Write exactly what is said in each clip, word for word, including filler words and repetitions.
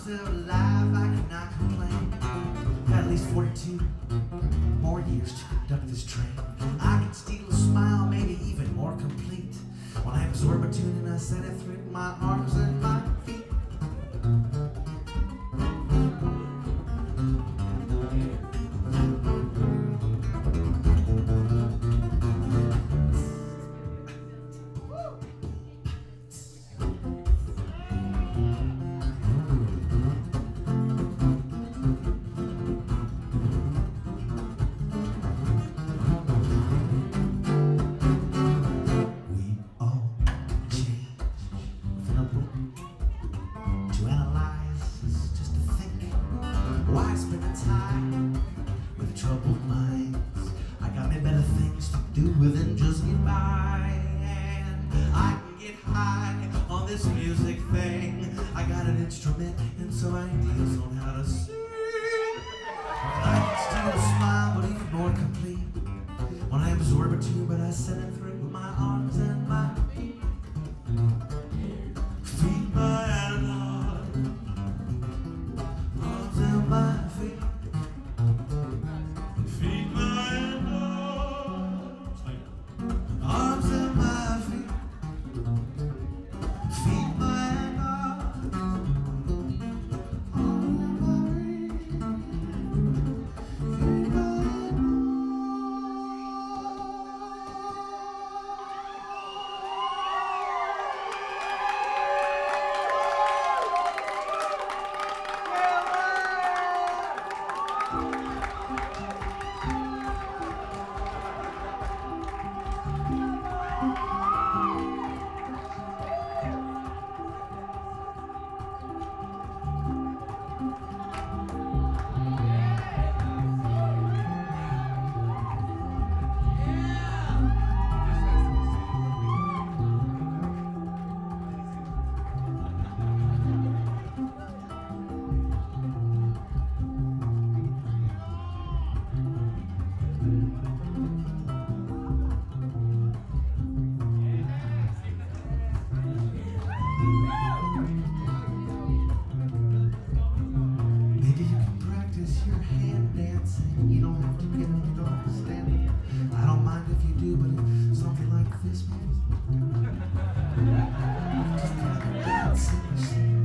still alive, I cannot complain. Got at least forty-two more years to conduct this train. I can steal a smile, maybe even more complete, when I absorb a tune and I set it through my arms and my feet. Within just get by, and I can get high on this music thing. I got an instrument and some ideas on how to sing. I can steal a smile, but even more complete, when I absorb a tune, but I send it through my arms and my feet. Feet, my analog, arms and my feet. Feet, my analog. Arms and my feet, feet my arms, arms and my feet, feet my you don't have to get it, you don't have to stand it. I don't mind if you do, but it's something like this music. Just gotta dance and sing.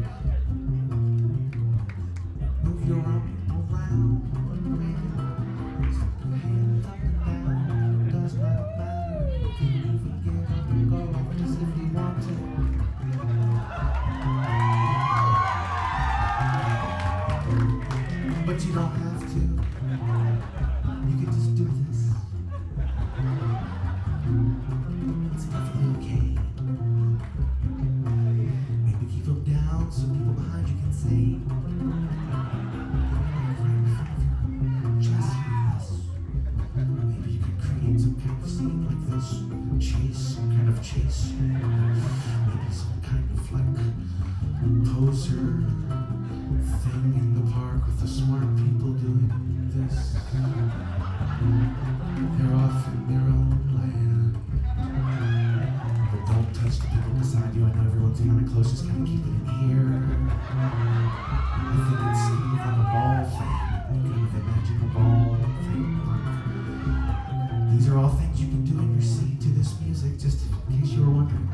Move your arm around and wave. Slip your hands up and down. It does not matter if you move and get up and go as if you want to. But you don't have to. You can just do this. It's perfectly okay. Maybe keep them down so people behind you can see. Maybe you could create some kind of scene like this. Chase, some kind of chase. Maybe some kind of like poser thing in the park with the smart people doing this. They're off in their own land. But don't touch the people beside you. I know everyone's kind of close, just kind of keep it in here. I think it's kind of like a ball thing. Kind of imagine a ball thing. Like, these are all things you can do in your seat to this music, just in case you were wondering.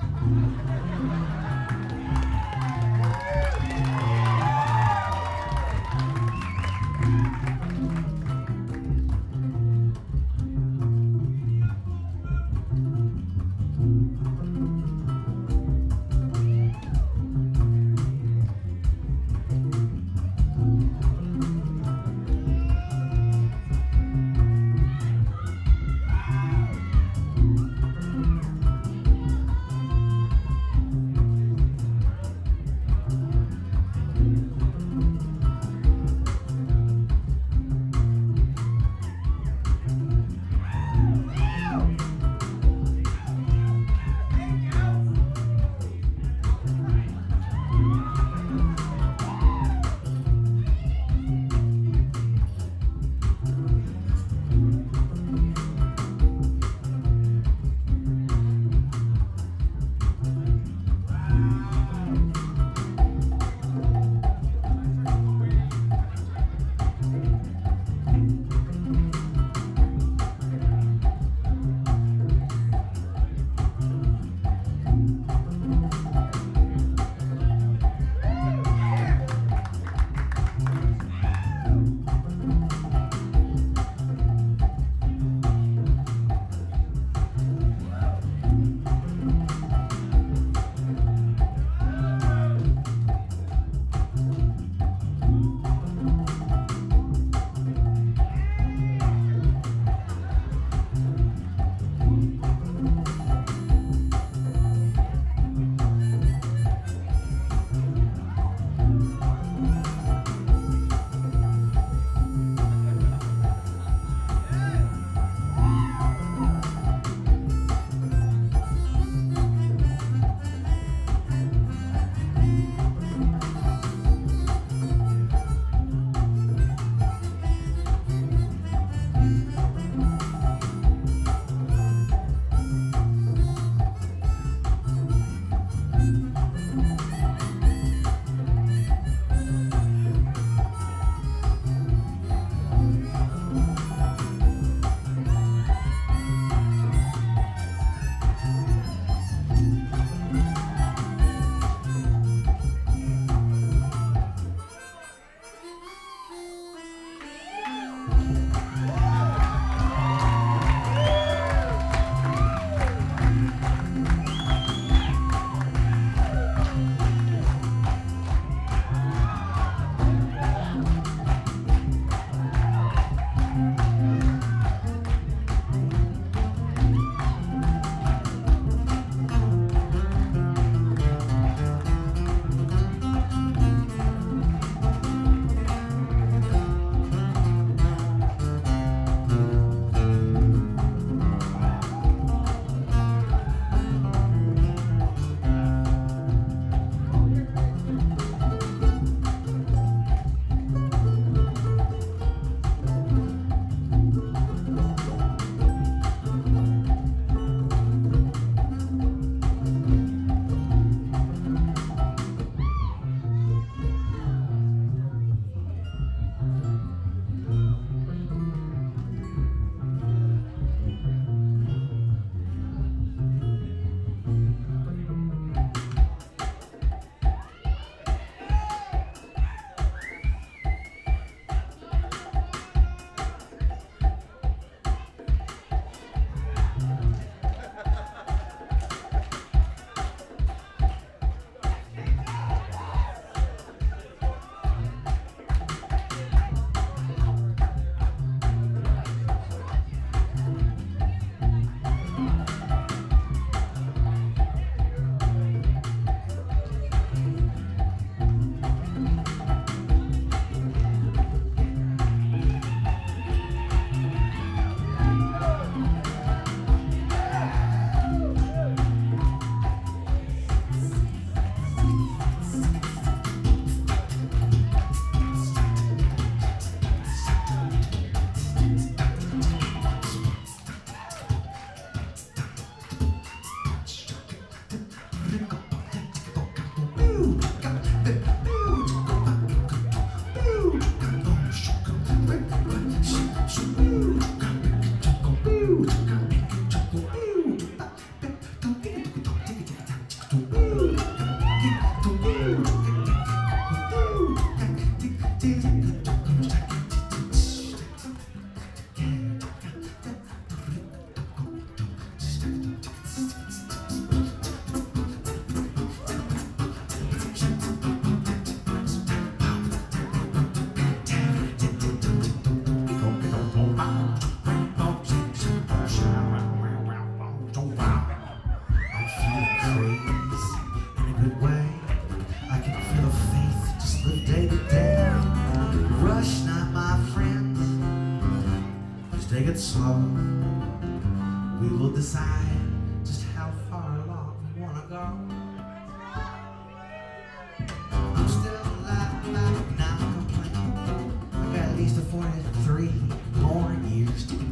take it slow. We will decide just how far along we want to go. I'm still alive, alive, not complaining. I've got at least a forty-three more years to go.